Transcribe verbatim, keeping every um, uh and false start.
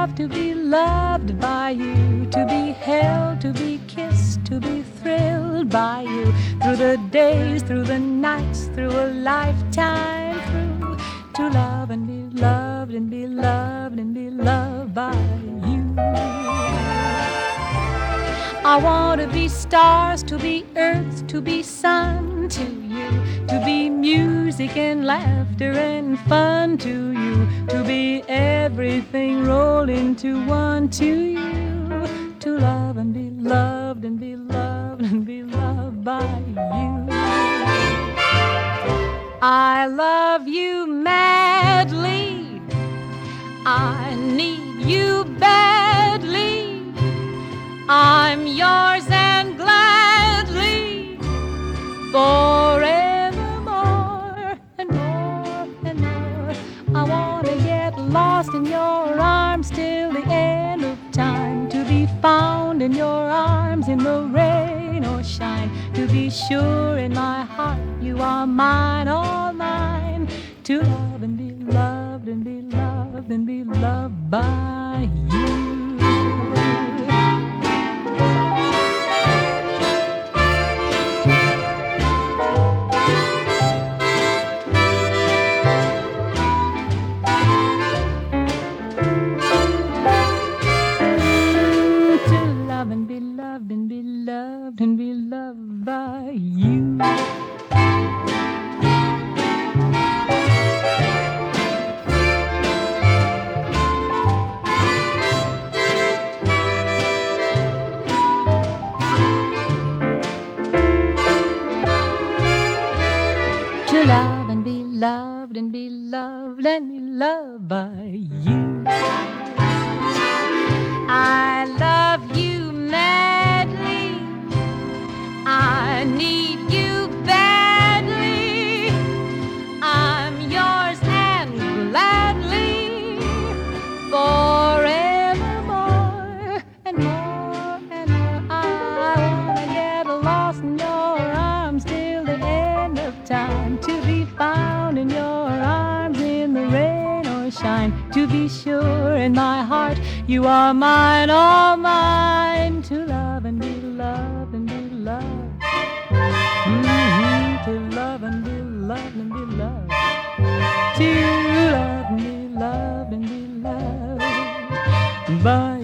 laugh, to be loved by you, to be held, to be kissed, to be thrilled by you, through the days, through the nights, through a lifetime through, to love and be loved and be loved and be loved by you. I want to be stars, to be earth, to be sun to you, to be music and laughter and fun to you, to be everything rolled into one to you, to love and be loved and be loved and be loved by you. I love you madly, I need you badly, I'm yours and gladly, forevermore and more and more. I want to get lost in your arms till the end of time, to be found in your arms in the rain or shine, to be sure in my heart you are mine, all mine, to love and be loved and be loved and be loved by you. And be loved and be loved and be loved by you. To love and be loved and be loved and be loved by you. I love you madly, I need you badly, I'm yours and gladly, forevermore and more and more. I wanna get lost in your arms till the end of time, to be found in your arms in the rain or shine, to be sure in my heart you are mine, all mine, to love and be loved and be loved, mm-hmm. To love and be loved and be loved, to love and be loved and be loved by